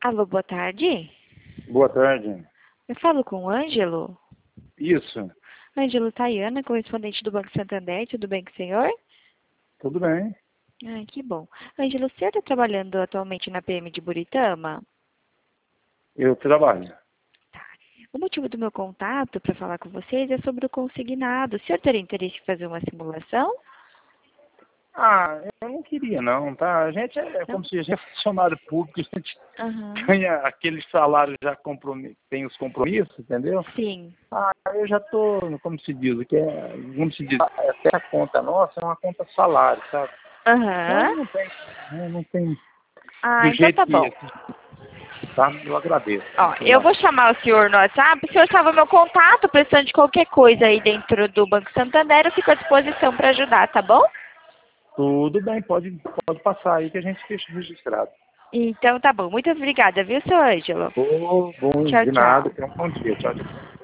Alô, boa tarde. Boa tarde. Eu falo com o Ângelo. Isso, Ângelo Tayana, correspondente do Banco Santander. Tudo bem com o senhor? tudo bem. Ai, que bom. Ângelo, o senhor está trabalhando atualmente na PM de Buritama? Eu trabalho. Tá. O motivo do meu contato para falar com vocês é sobre o consignado. O senhor teria interesse em fazer uma simulação? Eu não queria não, tá? A gente é Não? como se a gente é funcionário público, a gente Aham. ganha aquele salário já tem os compromissos, entendeu? Sim. Eu já tô, como se diz, como se diz, até a conta nossa é uma conta salário, sabe? Então Aham. não tem Ah, do então jeito tá que, bom. tá? Eu agradeço. Ó, Muito eu mais. vou chamar o senhor no WhatsApp. O senhor salva meu contato, precisando de qualquer coisa aí dentro do Banco Santander, eu fico à disposição para ajudar, tá bom? Tudo bem, pode passar aí que a gente deixa registrado. Então tá bom. Muito obrigada, viu, seu Ângelo? Bom, Tchau, de nada, tchau. tenha um bom dia. Tchau, tchau.